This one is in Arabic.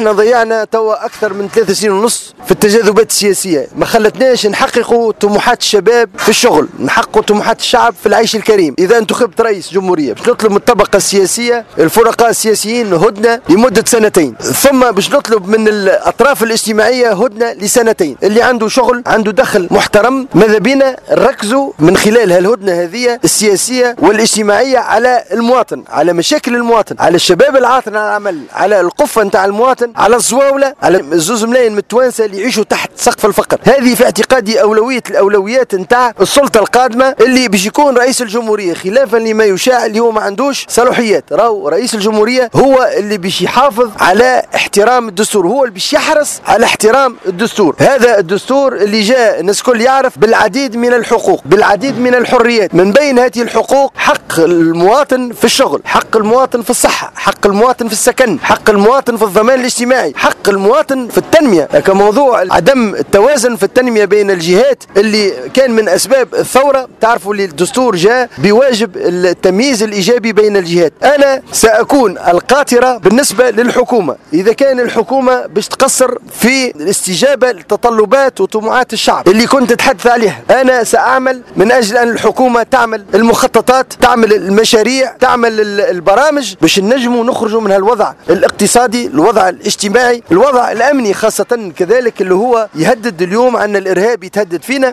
احنا ضيعنا توا اكثر من 3 سنين ونص في التجاذبات السياسيه، ما خلتناش نحققوا طموحات الشباب في الشغل، نحققوا طموحات الشعب في العيش الكريم. اذا انتخبت رئيس جمهوريه باش نطلب من الطبقه السياسيه الفرقاء السياسيين هدنه لمده 2 سنين، ثم باش نطلب من الاطراف الاجتماعيه هدنه ل2 سنين. اللي عنده شغل عنده دخل محترم، ماذا بينا نركزوا من خلال هالهدنه هذه السياسيه والاجتماعيه على المواطن، على مشاكل المواطن، على الشباب العاطل عن العمل، على القفه نتاع المواطن، على الزواوله، على 2 ملايين من التوانسه اللي يعيشوا تحت سقف الفقر. هذه في اعتقادي اولويه الاولويات نتاع السلطه القادمه اللي باش يكون رئيس الجمهوريه، خلافا لما يشاع اللي هو ما عندوش صلاحيات. راهو رئيس الجمهوريه هو اللي باش يحافظ على احترام الدستور، هو اللي باش يحرص على احترام الدستور. هذا الدستور اللي جاء الناس الكل يعرف بالعديد من الحقوق، بالعديد من الحريات، من بين هذه الحقوق حق المواطن في الشغل، حق المواطن في الصحه، حق المواطن في السكن، حق المواطن في الضمان الاجتماعي، حق المواطن في التنميه. كموضوع عدم التوازن في التنميه بين الجهات اللي كان من اسباب الثوره، تعرفوا اللي الدستور جاء بواجب التمييز الايجابي بين الجهات. انا ساكون القاطره بالنسبه للحكومه اذا كان الحكومه باش تقصر في الاستجابه لتطلبات وطموحات الشعب اللي كنت اتحدث عليها. انا ساعمل من اجل ان الحكومه تعمل المخططات، تعمل المشاريع، تعمل البرامج باش نجموا نخرجوا من هالوضع الاقتصادي، الوضع الاجتماعي، الوضع الامني خاصه كذلك اللي هو يهدد اليوم. عندنا الارهاب يتهدد فينا،